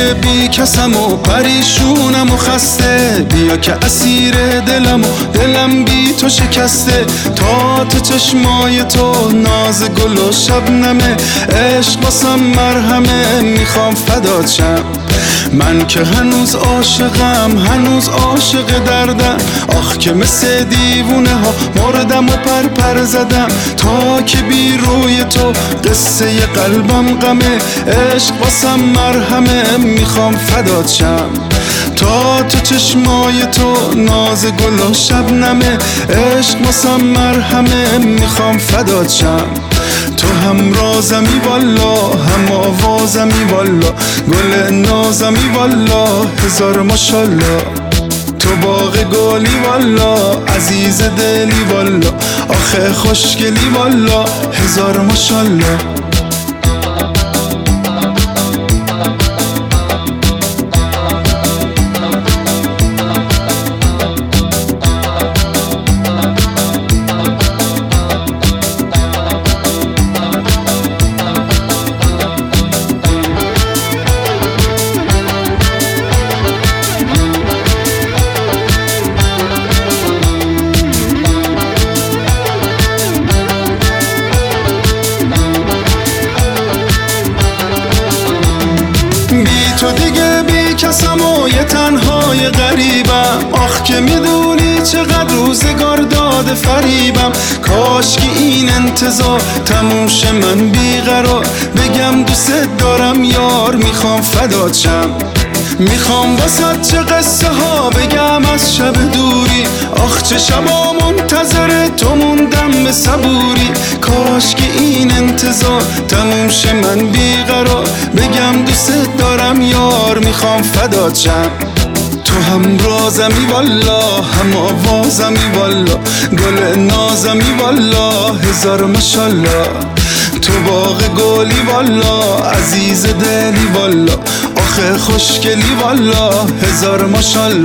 دیگه بی کسم و پریشونم و خسته، بیا که اسیر دلم بی تو شکسته. تا چشمای تو ناز گل و شبنمه، عشق واسم مرهمه، میخوام فدات شم. من که هنوز عاشقم، هنوز عاشق دردم. آخ که مثل دیوونه ها مردم و پر زدم. تا که بی روی تو قصه قلبم غمه، عشق واسم مرهمه، میخوام فدات شم. تا چشمای تو ناز گل و شبنمه، عشق واسم مرهمه، میخوام فدات شم. تو هم رازمی والا، هم آوازمی والا، گل نازمی والا، هزار ماشالله. تو باغ گلی والا، عزیز دلی والا، آخه خوشگلی والا، هزار ماشالله. تو دیگه بی کسم و یه تنهای غریبم. آخ که میدونی چقدر روزگار داده فریبم. کاش که این انتظار تموم شه، من بیقرار بگم دوست دارم یار، میخوام فدات شم. میخوام واسه چه قصه ها بگم از شب دوری. آخ چه شبا منتظر تو موندم به صبوری. کاش که این انتظار تموم شه، من بیقرار بگم دوست دارم یار، میخوام فدات شم. تو هم رازمی والا، هم آوازمی والا، گل نازمی والا، هزار ماشالله. تو باغ گلی والا، عزیز دلی والا، آخه خوشگلی والا، هزار ماشالله.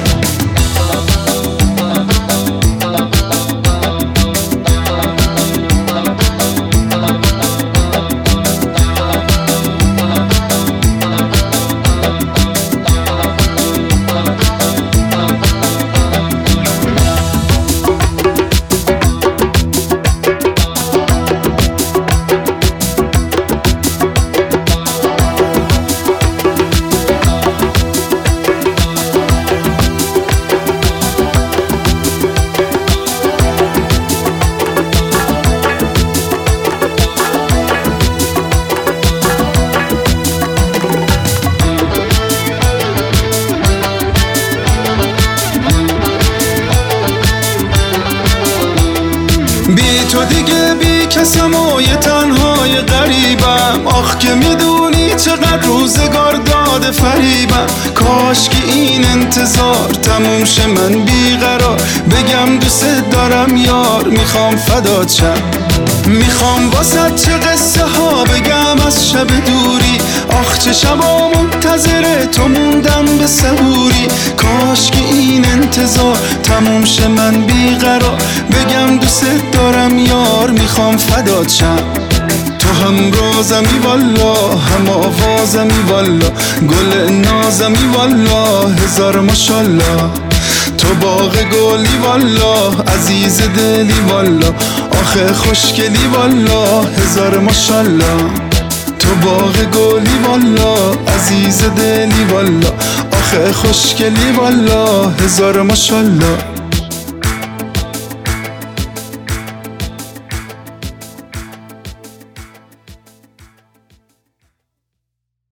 بی تو دیگه بی کسم و یه تنهای غریبم. آخ که میدونی چقدر روزگار داده فریبم. کاش که این انتظار تموم شه، من بیقرار بگم دوست دارم یار، میخوام فدات شم. میخوام واسه چه قصه ها بگم از شب دوری. آخ چه شبا منتظر تو موندم به صبوری. کاش که این انتظار تموم شه، من بیقرار بگم دوست دارم یار، میخوام فدات شم. تو هم رازمی والا، هم آوازمی والا، گل نازمی والا، هزار ماشالله. تو باغ گلی والا، عزیز دلی والا، آخه خوشگلی والا، هزار ماشالله. تو باغ گلی والا، عزیز دلی والا، آخه خوشگلی والا، هزار ماشالله.